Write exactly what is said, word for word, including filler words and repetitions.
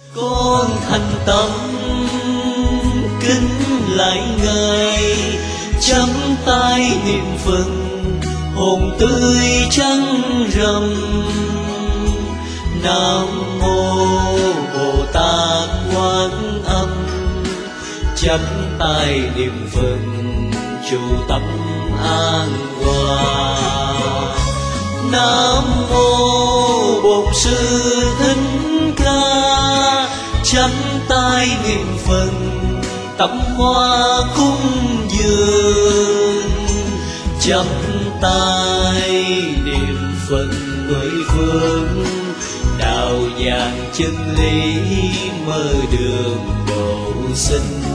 Con thành tâm kính lại Ngài, chắp tay niệm Phật hồn tươi trắng rằm. Nam mô Bồ Tát Quan Âm, chắp tay niệm Phật trụ tâm an hòa. Nam mô Bổn Sư Thích Ca, chắp tay niệm Phật tắm hoa cúng dường. Chắp tay niệm Phật mười phương, đạo giảng chân lý mở đường độ sinh.